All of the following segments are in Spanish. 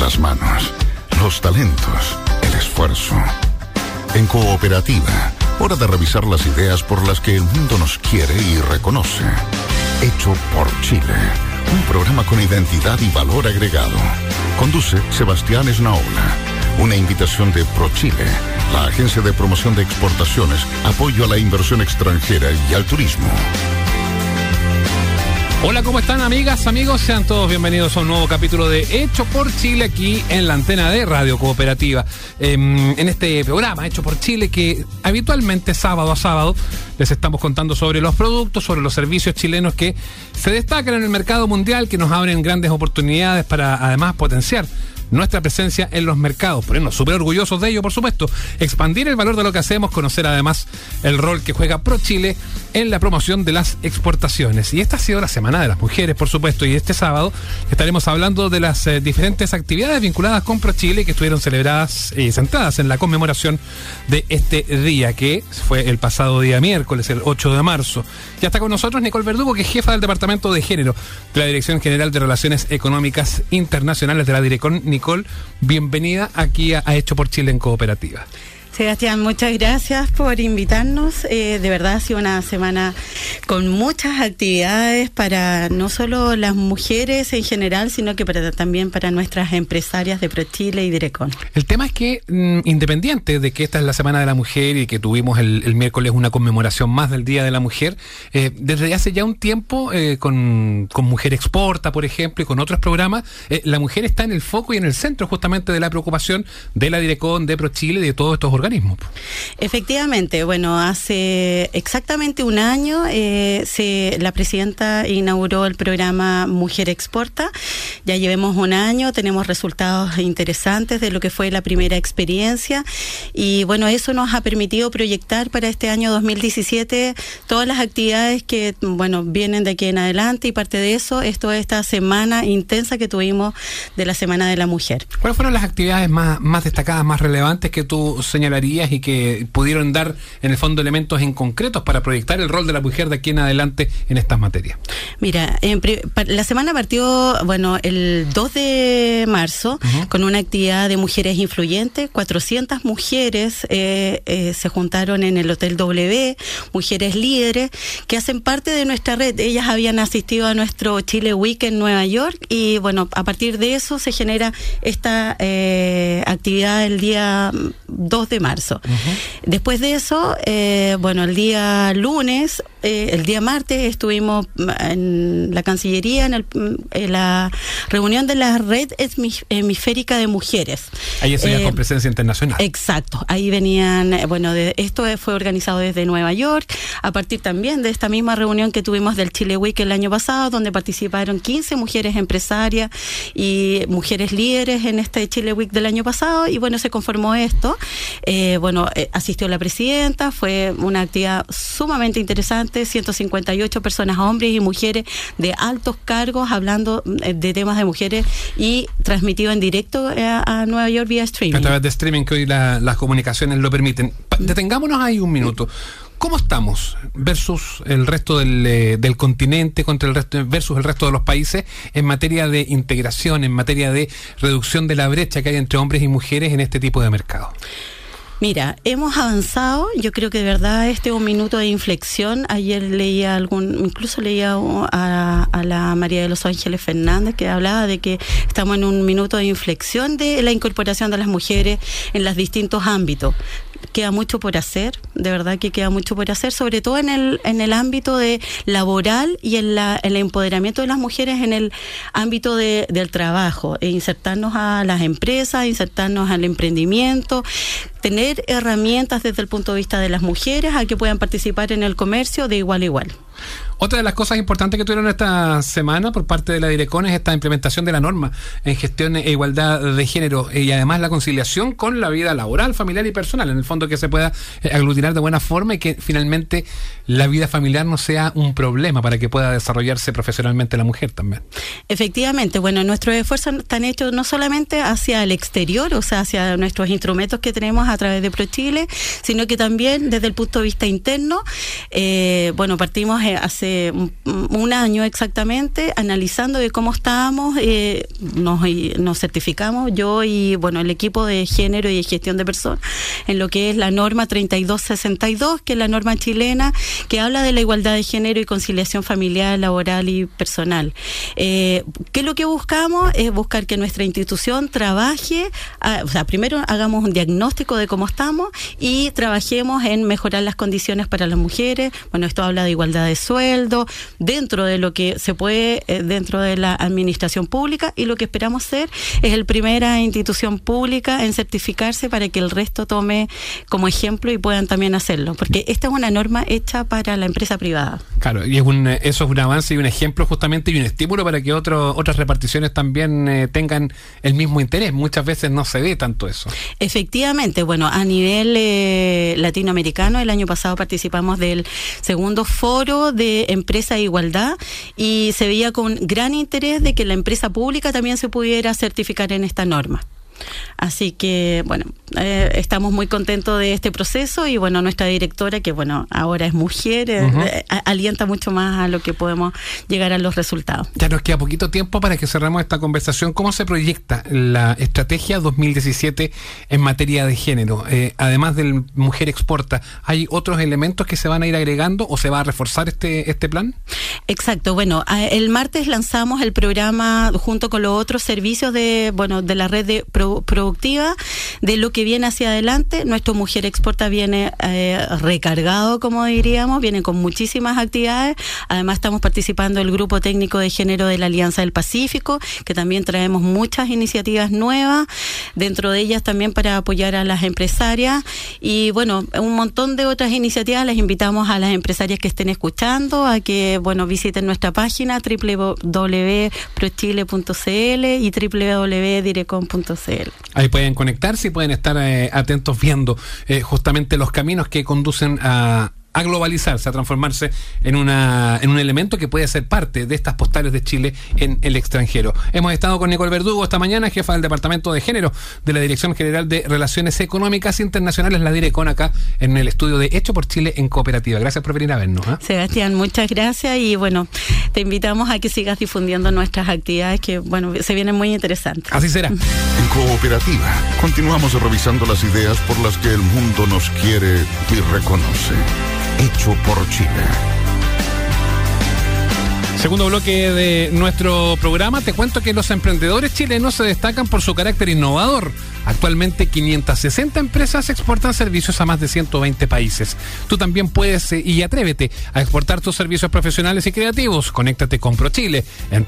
las manos, los talentos, el esfuerzo. En Cooperativa, hora de revisar las ideas por las que el mundo nos quiere y reconoce. Hecho por Chile, un programa con identidad y valor agregado. Conduce Sebastián Esnaola. Una invitación de ProChile, la agencia de promoción de exportaciones, apoyo a la inversión extranjera y al turismo. Hola, ¿cómo están, amigas, amigos? Sean todos bienvenidos a un nuevo capítulo de Hecho por Chile aquí en la antena de Radio Cooperativa. En este programa Hecho por Chile, que habitualmente sábado a sábado les estamos contando sobre los productos, sobre los servicios chilenos que se destacan en el mercado mundial, que nos abren grandes oportunidades para además potenciar nuestra presencia en los mercados, ponernos súper orgullosos de ello, por supuesto, expandir el valor de lo que hacemos, conocer además el rol que juega ProChile en la promoción de las exportaciones. Y esta ha sido la Semana de las Mujeres, por supuesto, y este sábado estaremos hablando de las diferentes actividades vinculadas con ProChile que estuvieron celebradas y centradas en la conmemoración de este día, que fue el pasado día miércoles, el 8 de marzo. Ya está con nosotros Nicole Verdugo, que es jefa del Departamento de Género de la Dirección General de Relaciones Económicas Internacionales de la Direcon. Nicole, bienvenida aquí a Hecho por Chile en Cooperativa. Sebastián, muchas gracias por invitarnos. De verdad ha sido una semana con muchas actividades para no solo las mujeres en general, sino que también para nuestras empresarias de ProChile y Direcon. El tema es que, independiente de que esta es la Semana de la Mujer y que tuvimos el miércoles una conmemoración más del Día de la Mujer, desde hace ya un tiempo, con Mujer Exporta, por ejemplo, y con otros programas, la mujer está en el foco y en el centro justamente de la preocupación de la Direcon, de ProChile y de todos estos organismos. Efectivamente, bueno, hace exactamente un año la presidenta inauguró el programa Mujer Exporta. Ya llevamos un año, tenemos resultados interesantes de lo que fue la primera experiencia y bueno, eso nos ha permitido proyectar para este año 2017 todas las actividades que, bueno, vienen de aquí en adelante, y parte de eso es toda esta semana intensa que tuvimos de la Semana de la Mujer. ¿Cuáles fueron las actividades más destacadas, más relevantes que tú señalarías y que pudieron dar en el fondo elementos en concretos para proyectar el rol de la mujer de aquí en adelante en estas materias? Mira, la semana partió, bueno, el 2 de marzo con una actividad de mujeres influyentes. 400 mujeres se juntaron en el Hotel W, mujeres líderes que hacen parte de nuestra red. Ellas habían asistido a nuestro Chile Week en Nueva York y bueno, a partir de eso se genera esta actividad el día 2 de marzo. Después de eso, bueno, el día lunes, el día martes estuvimos en la Cancillería en la reunión de la Red Hemisférica de Mujeres. Ahí sería con presencia internacional. Exacto, ahí venían, bueno, esto fue organizado desde Nueva York, a partir también de esta misma reunión que tuvimos del Chile Week el año pasado, donde participaron 15 mujeres empresarias y mujeres líderes en este Chile Week del año pasado, y bueno, se conformó esto. Bueno, asistió la presidenta, fue una actividad sumamente interesante, 158 personas, hombres y mujeres de altos cargos, hablando de temas de mujeres y transmitido en directo a Nueva York vía streaming. A través de streaming, que hoy las comunicaciones lo permiten. Detengámonos ahí un minuto. ¿Cómo estamos versus el resto del continente, versus el resto de los países en materia de integración, en materia de reducción de la brecha que hay entre hombres y mujeres en este tipo de mercado? Mira, hemos avanzado. Yo creo que de verdad este es un minuto de inflexión. Ayer leía incluso leía a la María de los Ángeles Fernández, que hablaba de que estamos en un minuto de inflexión de la incorporación de las mujeres en los distintos ámbitos. Queda mucho por hacer, de verdad que queda mucho por hacer, sobre todo en el ámbito de laboral y en el empoderamiento de las mujeres en el ámbito del trabajo, e insertarnos a las empresas, insertarnos al emprendimiento, tener herramientas desde el punto de vista de las mujeres a que puedan participar en el comercio de igual a igual. Otra de las cosas importantes que tuvieron esta semana por parte de la Direcon es esta implementación de la norma en gestión e igualdad de género, y además la conciliación con la vida laboral, familiar y personal, en el fondo que se pueda aglutinar de buena forma y que finalmente la vida familiar no sea un problema para que pueda desarrollarse profesionalmente la mujer también. Efectivamente, bueno, nuestros esfuerzos están hechos no solamente hacia el exterior, o sea, hacia nuestros instrumentos que tenemos a través de ProChile, sino que también desde el punto de vista interno. Bueno, partimos hace un año exactamente, analizando de cómo estábamos, nos certificamos, yo y el equipo de género y de gestión de personas, en lo que es la norma 3262, que es la norma chilena que habla de la igualdad de género y conciliación familiar, laboral y personal. ¿Qué es lo que buscamos? Es buscar que nuestra institución trabaje, primero hagamos un diagnóstico de cómo estamos y trabajemos en mejorar las condiciones para las mujeres. Esto habla de igualdad de sueldo, dentro de lo que se puede, dentro de la administración pública, y lo que esperamos ser es la primera institución pública en certificarse para que el resto tome como ejemplo y puedan también hacerlo, porque esta es una norma hecha para la empresa privada. Claro, y eso es un avance y un ejemplo justamente y un estímulo para que otras reparticiones también tengan el mismo interés. Muchas veces no se ve tanto eso. Efectivamente, a nivel latinoamericano, el año pasado participamos del segundo foro de empresa e igualdad y se veía con gran interés de que la empresa pública también se pudiera certificar en esta norma. Así que, estamos muy contentos de este proceso y, nuestra directora, que, ahora es mujer, alienta mucho más a lo que podemos llegar a los resultados. Ya nos queda poquito tiempo para que cerremos esta conversación. ¿Cómo se proyecta la estrategia 2017 en materia de género? Además del Mujer Exporta, ¿hay otros elementos que se van a ir agregando o se va a reforzar este plan? Exacto. El martes lanzamos el programa junto con los otros servicios de la red de productiva de lo que viene hacia adelante. Nuestro Mujer Exporta viene recargado, como diríamos, viene con muchísimas actividades. Además estamos participando del grupo técnico de género de la Alianza del Pacífico, que también traemos muchas iniciativas nuevas, dentro de ellas también para apoyar a las empresarias y un montón de otras iniciativas. Les invitamos a las empresarias que estén escuchando a que visiten nuestra página www.prochile.cl y www.direcom.cl. Ahí pueden conectarse y pueden estar atentos viendo justamente los caminos que conducen a globalizarse, a transformarse en un elemento que puede ser parte de estas postales de Chile en el extranjero. Hemos estado con Nicole Verdugo esta mañana, jefa del Departamento de Género de la Dirección General de Relaciones Económicas Internacionales, la Direcon, acá en el estudio de Hecho por Chile en Cooperativa. Gracias por venir a vernos. Sebastián, muchas gracias y te invitamos a que sigas difundiendo nuestras actividades que se vienen muy interesantes. Así será. En Cooperativa continuamos revisando las ideas por las que el mundo nos quiere y reconoce. Hecho por Chile. Segundo bloque de nuestro programa, te cuento que los emprendedores chilenos se destacan por su carácter innovador. Actualmente 560 empresas exportan servicios a más de 120 países. Tú también puedes y atrévete a exportar tus servicios profesionales y creativos. Conéctate con ProChile en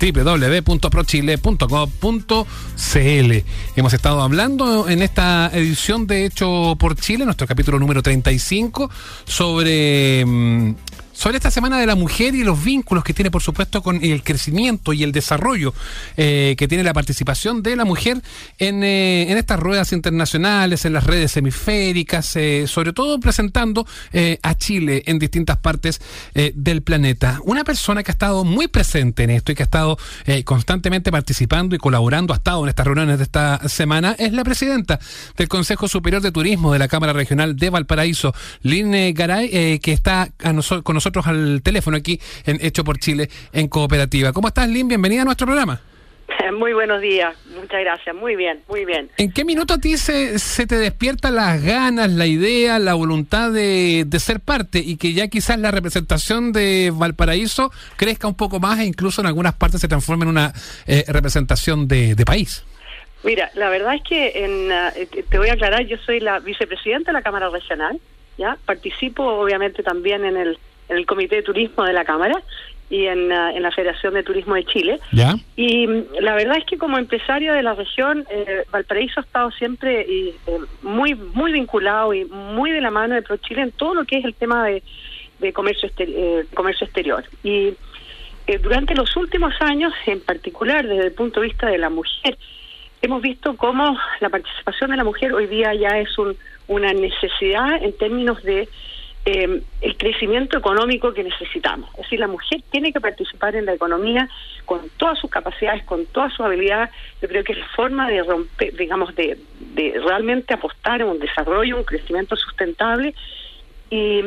www.prochile.gov.cl. Hemos estado hablando en esta edición de Hecho por Chile, nuestro capítulo número 35, sobre esta Semana de la Mujer y los vínculos que tiene, por supuesto, con el crecimiento y el desarrollo que tiene la participación de la mujer en estas ruedas internacionales, en las redes hemisféricas, sobre todo presentando a Chile en distintas partes del planeta. Una persona que ha estado muy presente en esto y que ha estado constantemente participando y colaborando, ha estado en estas reuniones de esta semana, es la presidenta del Consejo Superior de Turismo de la Cámara Regional de Valparaíso, Lynn Garay, que está con nosotros al teléfono aquí en Hecho por Chile en Cooperativa. ¿Cómo estás, Lynn? Bienvenida a nuestro programa. Muy buenos días, muchas gracias, muy bien, muy bien. ¿En qué minuto a ti se te despiertan las ganas, la idea, la voluntad de ser parte y que ya quizás la representación de Valparaíso crezca un poco más e incluso en algunas partes se transforme en una representación de país? Mira, la verdad es que te voy a aclarar, yo soy la vicepresidenta de la Cámara Regional, ¿ya? Participo obviamente también en el Comité de Turismo de la Cámara y en la Federación de Turismo de Chile. ¿Ya? Y la verdad es que como empresario de la región, Valparaíso ha estado siempre muy muy vinculado y muy de la mano de ProChile en todo lo que es el tema de comercio exterior. Y durante los últimos años, en particular desde el punto de vista de la mujer, hemos visto cómo la participación de la mujer hoy día ya es una necesidad en términos de el crecimiento económico que necesitamos. Es decir, la mujer tiene que participar en la economía con todas sus capacidades, con toda su habilidad. Yo creo que es la forma de romper, digamos, de realmente apostar en un desarrollo, un crecimiento sustentable. Y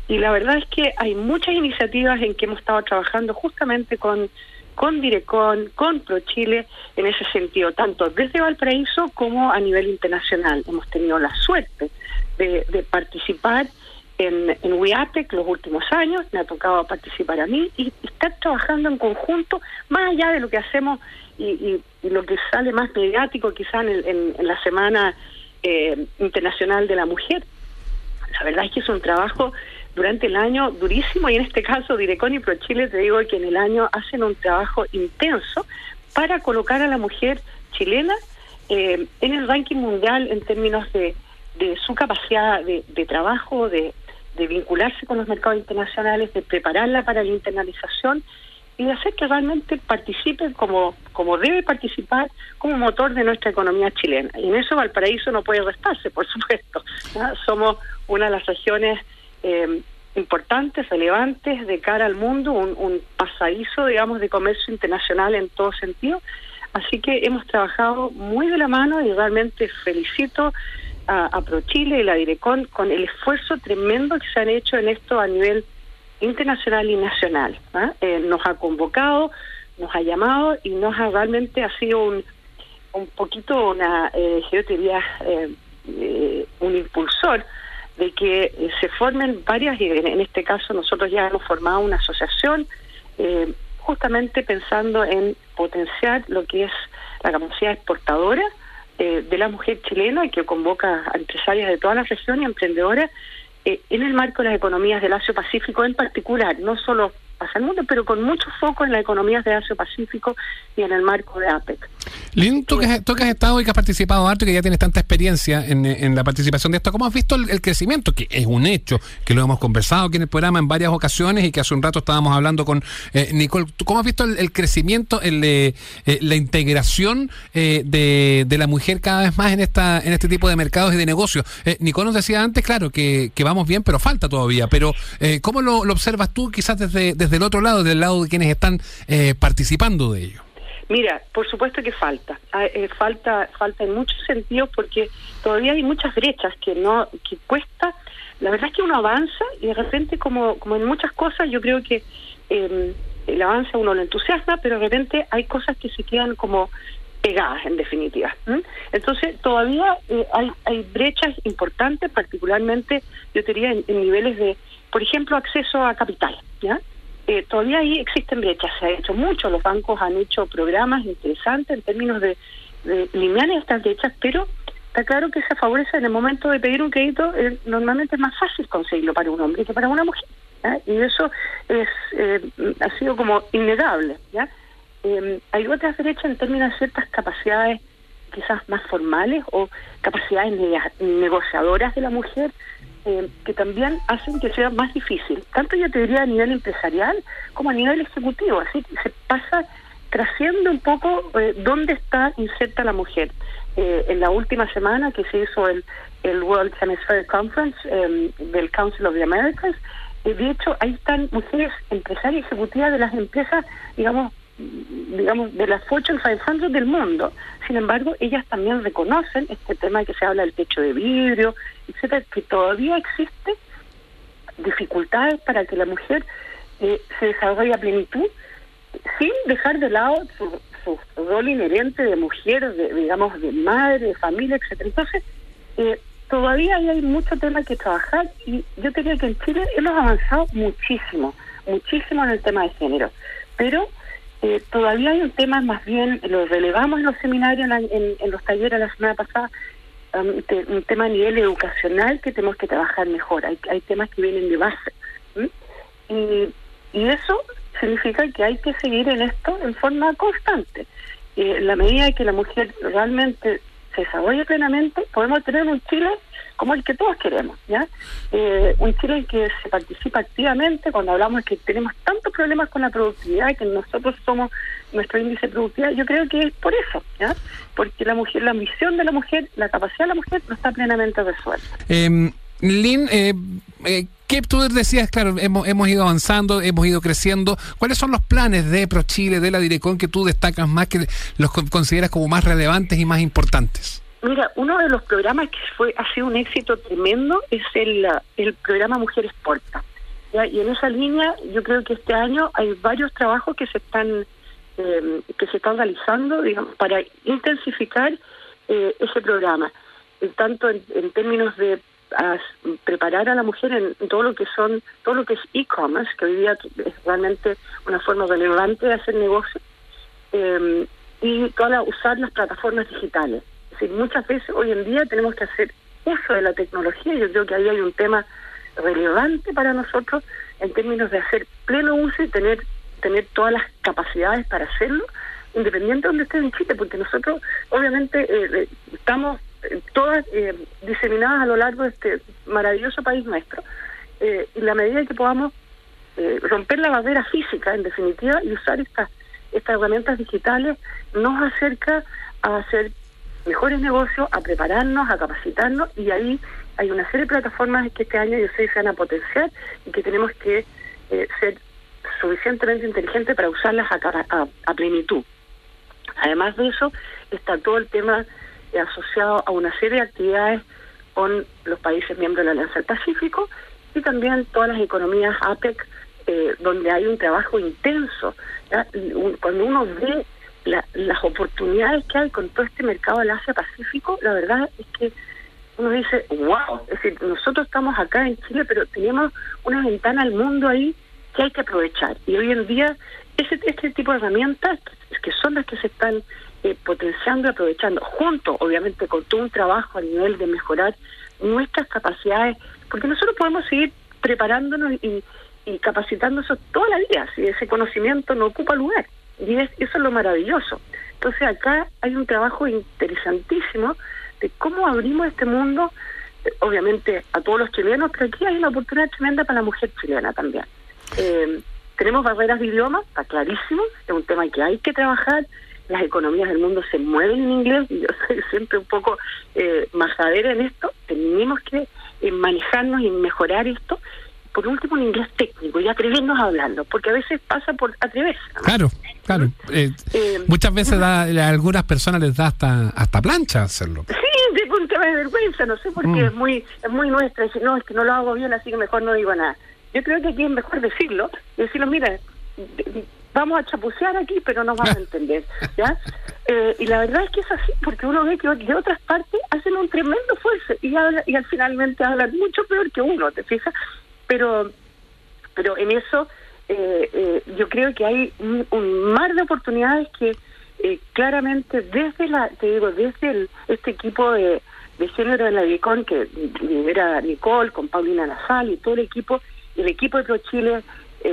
Y la verdad es que hay muchas iniciativas en que hemos estado trabajando justamente con Direcon, con ProChile, en ese sentido, tanto desde Valparaíso como a nivel internacional. Hemos tenido la suerte de participar en WIAPEC los últimos años, me ha tocado participar a mí y estar trabajando en conjunto, más allá de lo que hacemos y lo que sale más mediático quizá en la Semana Internacional de la Mujer. La verdad es que es un trabajo durante el año durísimo, y en este caso Direcon y ProChile, te digo que en el año hacen un trabajo intenso para colocar a la mujer chilena en el ranking mundial en términos de su capacidad de trabajo, de vincularse con los mercados internacionales, de prepararla para la internalización y de hacer que realmente participe como debe participar como motor de nuestra economía chilena. Y en eso Valparaíso no puede restarse, por supuesto, ¿no? Somos una de las regiones importantes, relevantes de cara al mundo, un pasadizo, digamos, de comercio internacional en todo sentido. Así que hemos trabajado muy de la mano y realmente felicito a ProChile y la Direcon con el esfuerzo tremendo que se han hecho en esto a nivel internacional y nacional. Nos ha convocado, nos ha llamado y realmente ha sido un poquito yo diría, un impulsor de que se formen varias, y en este caso nosotros ya hemos formado una asociación justamente pensando en potenciar lo que es la capacidad exportadora de la mujer chilena, y que convoca a empresarias de todas las regiones y emprendedoras en el marco de las economías del Asia-Pacífico en particular, no solo hacia el mundo, pero con mucho foco en las economías del Asia-Pacífico y en el marco de APEC. Lynn, tú que has estado y que has participado harto y que ya tienes tanta experiencia en la participación de esto, ¿cómo has visto el crecimiento? Que es un hecho, que lo hemos conversado aquí en el programa en varias ocasiones y que hace un rato estábamos hablando con Nicole. ¿Cómo has visto el crecimiento, la integración de la mujer cada vez más en este tipo de mercados y de negocios? Nicole nos decía antes, claro, que vamos bien, pero falta todavía. Pero ¿cómo lo observas tú quizás desde el otro lado, del lado de quienes están participando de ello? Mira, por supuesto que falta en muchos sentidos, porque todavía hay muchas brechas que cuesta. La verdad es que uno avanza y de repente, como en muchas cosas, yo creo que el avance a uno lo entusiasma, pero de repente hay cosas que se quedan como pegadas, en definitiva. Entonces todavía hay brechas importantes, particularmente yo diría en niveles de, por ejemplo, acceso a capital, ¿ya? Todavía ahí existen brechas, se ha hecho mucho, los bancos han hecho programas interesantes en términos de eliminar estas brechas, pero está claro que se favorece en el momento de pedir un crédito, normalmente es más fácil conseguirlo para un hombre que para una mujer, ¿ya? Y eso ha sido como innegable, ¿ya? Hay otras brechas en términos de ciertas capacidades quizás más formales o capacidades negociadoras de la mujer, que también hacen que sea más difícil, tanto yo te diría a nivel empresarial como a nivel ejecutivo. Así que se trasciende un poco dónde está inserta la mujer. En la última semana que se hizo el World Hemisphere Conference del Council of the Americas, de hecho ahí están mujeres empresarias ejecutivas de las empresas, digamos de las Fortune 500 del mundo. Sin embargo, ellas también reconocen este tema que se habla del techo de vidrio, etcétera, que todavía existe dificultades para que la mujer se desarrolle a plenitud, sin dejar de lado su rol inherente de mujer, digamos, de madre, de familia, etcétera. Entonces, todavía hay mucho tema que trabajar, y yo diría que en Chile hemos avanzado muchísimo en el tema de género, pero todavía hay un tema, más bien lo relevamos en los seminarios, en los talleres la semana pasada, un tema a nivel educacional que tenemos que trabajar mejor. Hay temas que vienen de base, y eso significa que hay que seguir en esto en forma constante. En la medida que la mujer realmente se desarrolle plenamente, podemos tener un Chile como el que todos queremos, ¿ya? Un Chile en que se participa activamente. Cuando hablamos de que tenemos tantos problemas con la productividad, que nosotros somos nuestro índice de productividad, yo creo que es por eso, ¿ya? Porque la mujer, la ambición de la mujer, la capacidad de la mujer no está plenamente resuelta. Lynn, ¿qué tú decías? Claro, hemos ido avanzando, hemos ido creciendo. ¿Cuáles son los planes de ProChile, de la Direcon, que tú destacas más, que los consideras como más relevantes y más importantes? Mira, uno de los programas que ha sido un éxito tremendo es el programa Mujer Exporta. ¿ya? Y en esa línea yo creo que este año hay varios trabajos que se están realizando, digamos, para intensificar ese programa, tanto en términos de preparar a la mujer en todo lo que es e-commerce, que hoy día es realmente una forma relevante de hacer negocio, y usar las plataformas digitales. Es decir, muchas veces hoy en día tenemos que hacer uso de la tecnología. Yo creo que ahí hay un tema relevante para nosotros en términos de hacer pleno uso y tener todas las capacidades para hacerlo, independiente de donde esté en Chile, porque nosotros obviamente estamos todas diseminadas a lo largo de este maravilloso país nuestro, y la medida que podamos romper la barrera física, en definitiva, y usar estas herramientas digitales, nos acerca a hacer mejores negocios, a prepararnos, a capacitarnos, y ahí hay una serie de plataformas que este año yo sé que se van a potenciar y que tenemos que ser suficientemente inteligentes para usarlas a plenitud. Además de eso, está todo el tema asociado a una serie de actividades con los países miembros de la Alianza del Pacífico y también todas las economías APEC, donde hay un trabajo intenso, ¿ya? Cuando uno ve las oportunidades que hay con todo este mercado del Asia-Pacífico, la verdad es que uno dice, wow, es decir, nosotros estamos acá en Chile, pero tenemos una ventana al mundo ahí que hay que aprovechar. Y hoy en día, este tipo de herramientas, que son las que se están potenciando y aprovechando, junto, obviamente, con todo un trabajo a nivel de mejorar nuestras capacidades, porque nosotros podemos seguir preparándonos y capacitándonos toda la vida, si ese conocimiento no ocupa lugar. Y eso es lo maravilloso. Entonces acá hay un trabajo interesantísimo de cómo abrimos este mundo, obviamente a todos los chilenos, pero aquí hay una oportunidad tremenda para la mujer chilena también. Tenemos barreras de idioma, está clarísimo, es un tema que hay que trabajar. Las economías del mundo se mueven en inglés, y yo soy siempre un poco majadera en esto. Tenemos que manejarnos y mejorar esto. Por último, un inglés técnico y atrevernos a hablarlo, porque a veces pasa por atreverse, ¿no? Claro. Muchas veces a algunas personas les da hasta plancha hacerlo. Sí, de un tema de vergüenza, no sé, porque es muy nuestra, decir, no, es que no lo hago bien, así que mejor no digo nada. Yo creo que aquí es mejor decirlo, y decirlo, mira, vamos a chapucear aquí, pero no vamos a entender, ¿ya? Y la verdad es que es así, porque uno ve que de otras partes hacen un tremendo esfuerzo y al finalmente hablan mucho peor que uno, ¿te fijas? Pero en eso yo creo que hay un mar de oportunidades que claramente desde este equipo de género de la DICON, que lidera Nicole, con Paulina Nasal y todo el equipo de ProChile,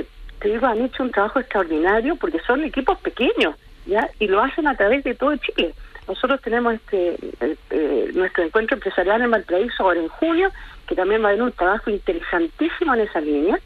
han hecho un trabajo extraordinario, porque son equipos pequeños, ¿ya? Y lo hacen a través de todo Chile. Nosotros tenemos nuestro encuentro empresarial en Valparaíso ahora en junio, que también va a haber un trabajo interesantísimo en esa línea,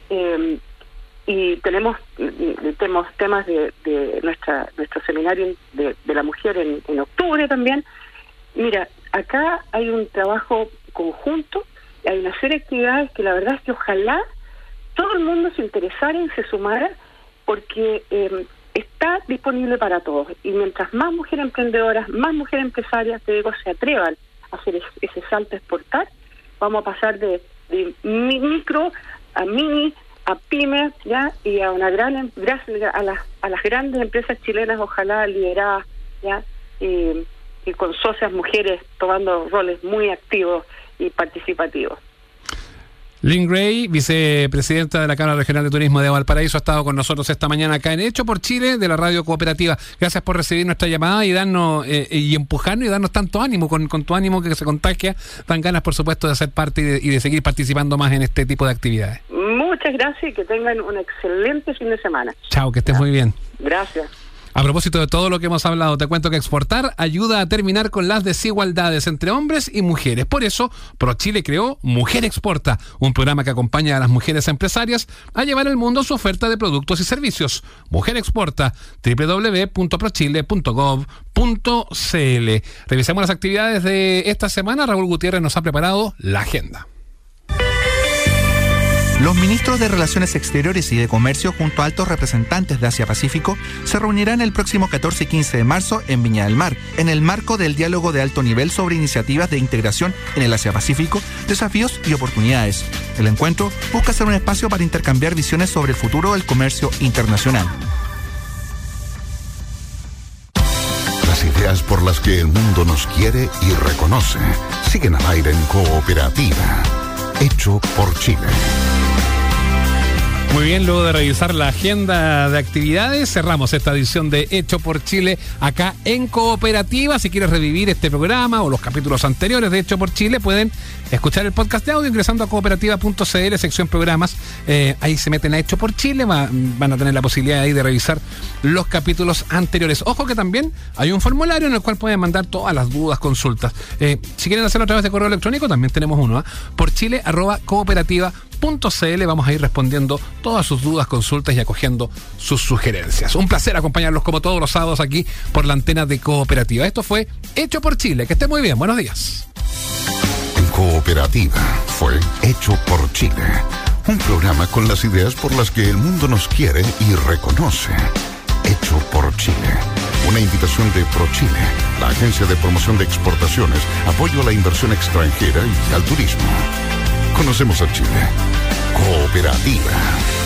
y tenemos temas de nuestro seminario de la mujer en octubre también. Mira, acá hay un trabajo conjunto, hay una serie de actividades que la verdad es que ojalá todo el mundo se interesara y se sumara, porque está disponible para todos, y mientras más mujeres emprendedoras, más mujeres empresarias, se atrevan a hacer ese salto a exportar, vamos a pasar de micro a mini a pymes, ya, y a gracias a las grandes empresas chilenas, ojalá lideradas, ya, y con socias mujeres tomando roles muy activos y participativos. Lynn Gray, vicepresidenta de la Cámara Regional de Turismo de Valparaíso, ha estado con nosotros esta mañana acá en Hecho por Chile, de la Radio Cooperativa. Gracias por recibir nuestra llamada y darnos y empujarnos y darnos tanto ánimo. Con tu ánimo que se contagia, dan ganas, por supuesto, de ser parte y de seguir participando más en este tipo de actividades. Muchas gracias y que tengan un excelente fin de semana. Chao, que estés muy bien. Gracias. A propósito de todo lo que hemos hablado, te cuento que exportar ayuda a terminar con las desigualdades entre hombres y mujeres. Por eso, ProChile creó Mujer Exporta, un programa que acompaña a las mujeres empresarias a llevar al mundo su oferta de productos y servicios. Mujer Exporta, www.prochile.gov.cl. Revisemos las actividades de esta semana. Raúl Gutiérrez nos ha preparado la agenda. Los ministros de Relaciones Exteriores y de Comercio, junto a altos representantes de Asia-Pacífico, se reunirán el próximo 14 y 15 de marzo en Viña del Mar, en el marco del diálogo de alto nivel sobre iniciativas de integración en el Asia-Pacífico, desafíos y oportunidades. El encuentro busca ser un espacio para intercambiar visiones sobre el futuro del comercio internacional. Las ideas por las que el mundo nos quiere y reconoce siguen al aire en Cooperativa. Hecho por Chile. Muy bien, luego de revisar la agenda de actividades, cerramos esta edición de Hecho por Chile acá en Cooperativa. Si quieres revivir este programa o los capítulos anteriores de Hecho por Chile, pueden escuchar el podcast de audio ingresando a cooperativa.cl, sección programas. Ahí se meten a Hecho por Chile, van a tener la posibilidad ahí de revisar los capítulos anteriores. Ojo que también hay un formulario en el cual pueden mandar todas las dudas, consultas. Si quieren hacerlo a través de correo electrónico, también tenemos uno, por chile@cooperativa.cl. Vamos a ir respondiendo todas sus dudas, consultas y acogiendo sus sugerencias. Un placer acompañarlos como todos los sábados aquí por la antena de Cooperativa. Esto fue Hecho por Chile. Que esté muy bien. Buenos días. En Cooperativa fue Hecho por Chile. Un programa con las ideas por las que el mundo nos quiere y reconoce. Hecho por Chile. Una invitación de ProChile, la agencia de promoción de exportaciones, apoyo a la inversión extranjera y al turismo. Conocemos a Chile. Cooperativa.